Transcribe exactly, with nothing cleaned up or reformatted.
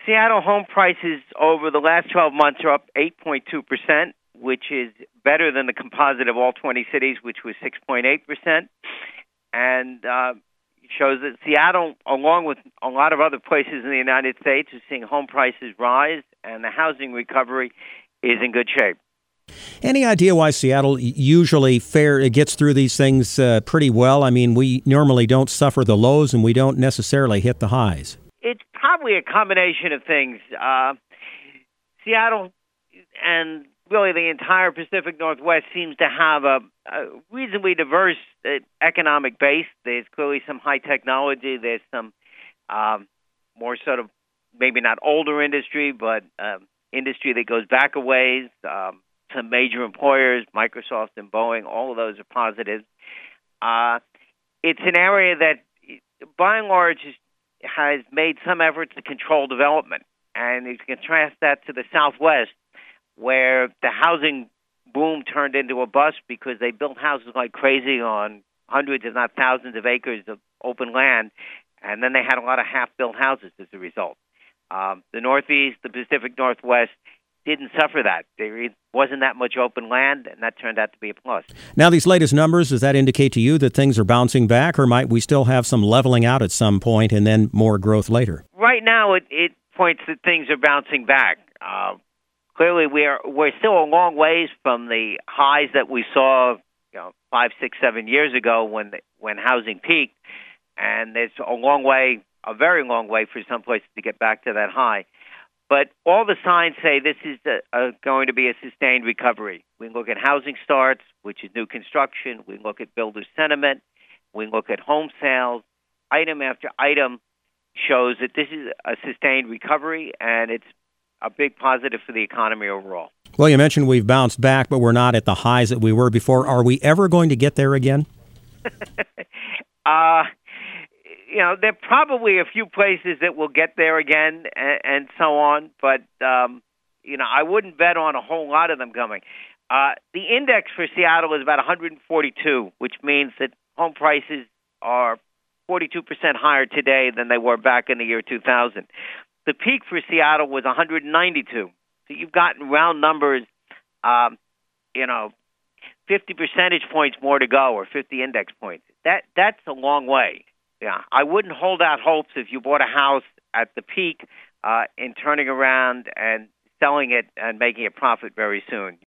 Seattle home prices over the last twelve months are up eight point two percent, which is better than the composite of all twenty cities, which was six point eight percent. And uh, shows that Seattle, along with a lot of other places in the United States, is seeing home prices rise, and the housing recovery is in good shape. Any idea why Seattle usually fare gets through these things uh, pretty well? I mean, we normally don't suffer the lows, and we don't necessarily hit the highs. It's probably a combination of things. Uh, Seattle and really the entire Pacific Northwest seems to have a, a reasonably diverse uh, economic base. There's clearly some high technology. There's some um, more sort of maybe not older industry, but uh, industry that goes back a ways. Um, some major employers, Microsoft and Boeing, all of those are positives. Uh, it's an area that, by and large, is, has made some efforts to control development. And you can contrast that to the Southwest, where the housing boom turned into a bust because they built houses like crazy on hundreds, if not thousands, of acres of open land, and then they had a lot of half-built houses as a result. Um, the Northeast, the Pacific Northwest, didn't suffer that. There wasn't that much open land, and that turned out to be a plus. Now, these latest numbers, does that indicate to you that things are bouncing back, or might we still have some leveling out at some point and then more growth later? Right now, it, it points that things are bouncing back. Uh, clearly, we are, we're still a long ways from the highs that we saw you know, five, six, seven years ago when the, when housing peaked, and it's a long way, a very long way for some places to get back to that high. But all the signs say this is a, a, going to be a sustained recovery. We look at housing starts, which is new construction. We look at builder sentiment. We look at home sales. Item after item shows that this is a sustained recovery, and it's a big positive for the economy overall. Well, you mentioned we've bounced back, but we're not at the highs that we were before. Are we ever going to get there again? uh You know, there are probably a few places that will get there again and, and so on, but, um, you know, I wouldn't bet on a whole lot of them coming. Uh, the index for Seattle is about one hundred forty-two, which means that home prices are forty-two percent higher today than they were back in the year two thousand. The peak for Seattle was one hundred ninety-two. So you've gotten round numbers, um, you know, fifty percentage points more to go, or fifty index points. That That's a long way. Yeah, I wouldn't hold out hopes if you bought a house at the peak uh, in turning around and selling it and making a profit very soon.